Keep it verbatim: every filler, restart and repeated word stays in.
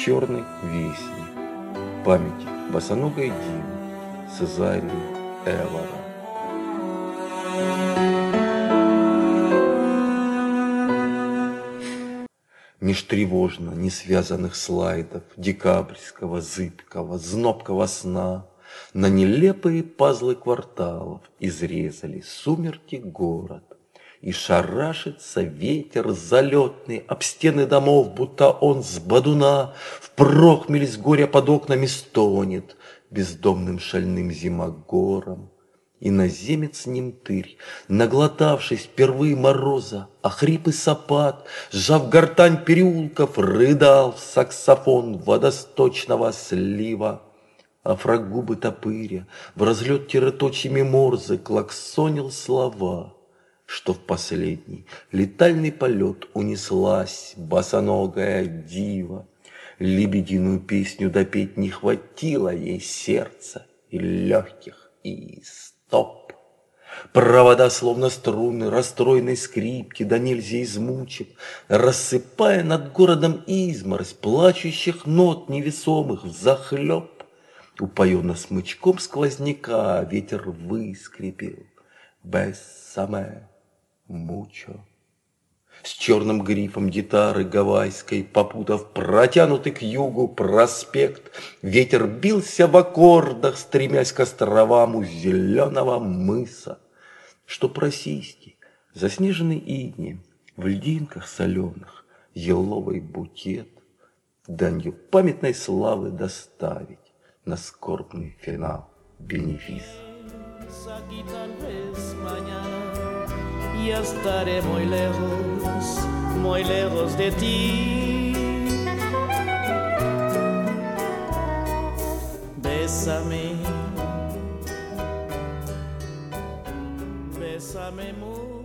Черный вестник. Память босоногой дивы Цезарии Эвора. Меж тревожно несвязанных слайдов декабрьского, зыбкого, знобкого сна на нелепые пазлы кварталов изрезали сумерки город. И шарашится ветер залетный об стены домов, будто он с бодуна впрохмель с горя под окнами стонет бездомным шальным зимогором. Иноземец немтырь, наглотавшись впервые мороза, охрип и сапат, сжав гортань переулков, рыдал в саксофон водосточного слива. А фрагубы топыря в разлет тиреточьими морзы клаксонил слова, что в последний летальный полет унеслась босоногая дива. Лебединую песню допеть не хватило ей сердца и легких, и стоп. Провода, словно струны расстроенной скрипки, да нельзя измучив, рассыпая над городом изморозь плачущих нот невесомых взахлеб. Упоенно смычком сквозняка ветер выскрипел «Бессаме мучо». С черным грифом гитары гавайской, попутав протянутый к югу проспект, ветер бился в аккордах, стремясь к островам у зеленого мыса, что просисти, заснеженный инеем, в льдинках соленых, еловый букет данью памятной славы доставить на скорбный финал бенефис. Ya estaré muy lejos, muy lejos de ti. Bésame, bésame mucho.